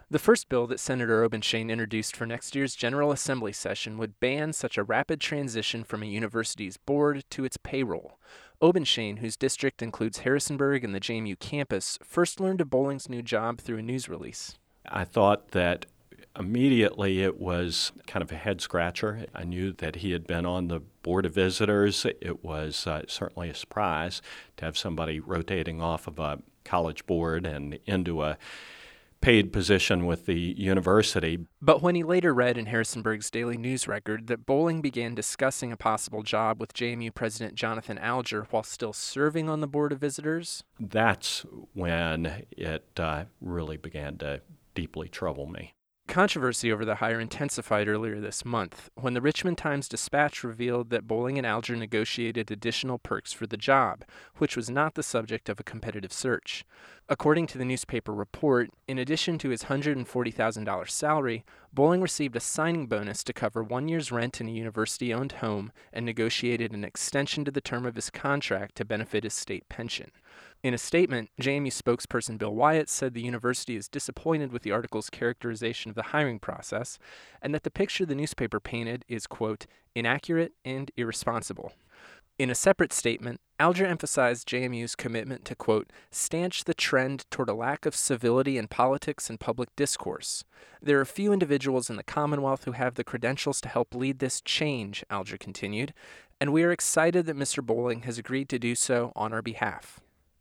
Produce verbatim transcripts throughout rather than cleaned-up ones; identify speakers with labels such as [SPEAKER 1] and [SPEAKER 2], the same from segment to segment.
[SPEAKER 1] The first bill that Senator Obenshain introduced for next year's General Assembly session would ban such a rapid transition from a university's board to its payroll. Obenshain, whose district includes Harrisonburg and the J M U campus, first learned of Bowling's new job through a news release.
[SPEAKER 2] I thought that immediately it was kind of a head-scratcher. I knew that he had been on the Board of Visitors. It was uh, certainly a surprise to have somebody rotating off of a college board and into a paid position with the university.
[SPEAKER 1] But when he later read in Harrisonburg's Daily News Record that Bowling began discussing a possible job with J M U President Jonathan Alger while still serving on the Board of Visitors,
[SPEAKER 2] that's when it uh, really began to deeply trouble me.
[SPEAKER 1] Controversy over the hire intensified earlier this month when the Richmond Times-Dispatch revealed that Bowling and Alger negotiated additional perks for the job, which was not the subject of a competitive search. According to the newspaper report, in addition to his one hundred forty thousand dollars salary, Bowling received a signing bonus to cover one year's rent in a university-owned home and negotiated an extension to the term of his contract to benefit his state pension. In a statement, J M U spokesperson Bill Wyatt said the university is disappointed with the article's characterization of the hiring process and that the picture the newspaper painted is, quote, inaccurate and irresponsible. In a separate statement, Alger emphasized J M U's commitment to, quote, stanch the trend toward a lack of civility in politics and public discourse. There are few individuals in the Commonwealth who have the credentials to help lead this change, Alger continued, and we are excited that Mister Bowling has agreed to do so on our behalf.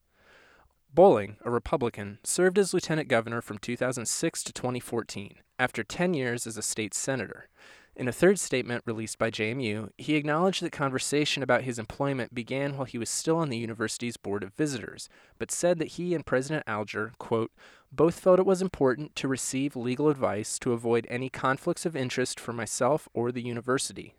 [SPEAKER 1] Bowling, a Republican, served as lieutenant governor from two thousand six to twenty fourteen, after ten years as a state senator. In a third statement released by J M U, he acknowledged that conversation about his employment began while he was still on the university's Board of Visitors, but said that he and President Alger, quote, both felt it was important to receive legal advice to avoid any conflicts of interest for myself or the university.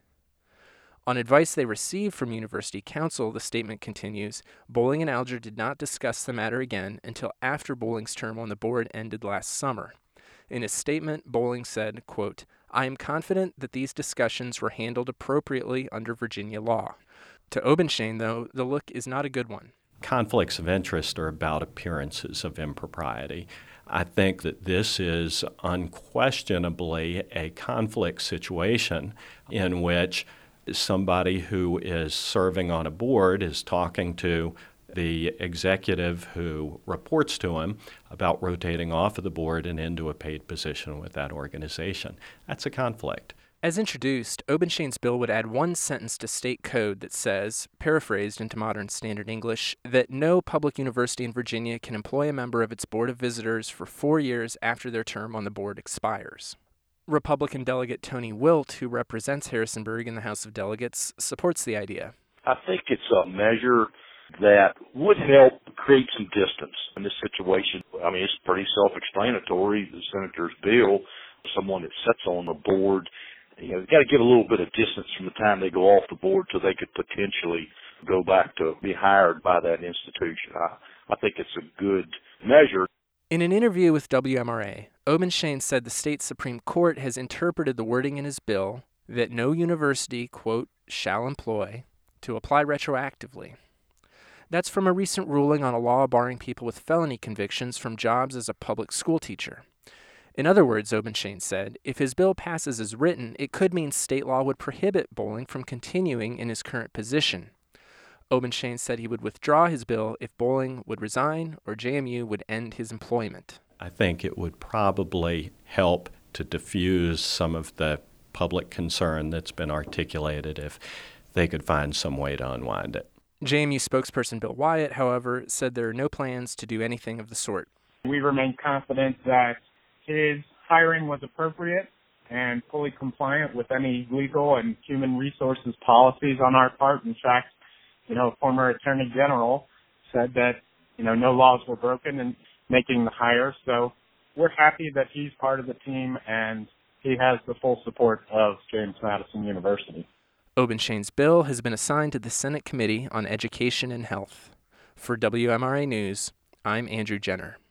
[SPEAKER 1] On advice they received from University Counsel, the statement continues, Bowling and Alger did not discuss the matter again until after Bowling's term on the board ended last summer. In his statement, Bowling said, quote, I am confident that these discussions were handled appropriately under Virginia law. To Obenshain, though, the look is not a good one.
[SPEAKER 2] Conflicts of interest are about appearances of impropriety. I think that this is unquestionably a conflict situation in which somebody who is serving on a board is talking to the executive who reports to him about rotating off of the board and into a paid position with that organization. That's a conflict.
[SPEAKER 1] As introduced, Obenshain's bill would add one sentence to state code that says, paraphrased into modern standard English, that no public university in Virginia can employ a member of its Board of Visitors for four years after their term on the board expires. Republican Delegate Tony Wilt, who represents Harrisonburg in the House of Delegates, supports the idea.
[SPEAKER 3] I think it's a measure that would help create some distance in this situation. I mean, it's pretty self-explanatory, the senator's bill. Someone that sits on the board, you know, they've got to get a little bit of distance from the time they go off the board so they could potentially go back to be hired by that institution. I, I think it's a good measure.
[SPEAKER 1] In an interview with W M R A, Obenshain said the state Supreme Court has interpreted the wording in his bill that no university, quote, shall employ, to apply retroactively. That's from a recent ruling on a law barring people with felony convictions from jobs as a public school teacher. In other words, Obenshain said, if his bill passes as written, it could mean state law would prohibit Bowling from continuing in his current position. Obenshain said he would withdraw his bill if Bowling would resign or J M U would end his employment.
[SPEAKER 2] I think it would probably help to diffuse some of the public concern that's been articulated if they could find some way to unwind it.
[SPEAKER 1] J M U spokesperson Bill Wyatt, however, said there are no plans to do anything of the sort.
[SPEAKER 4] We remain confident that his hiring was appropriate and fully compliant with any legal and human resources policies on our part. In fact, you know, former Attorney General said that, you know, no laws were broken in making the hire. So we're happy that he's part of the team and he has the full support of James Madison University.
[SPEAKER 1] Obenshain's bill has been assigned to the Senate Committee on Education and Health. For W M R A News, I'm Andrew Jenner.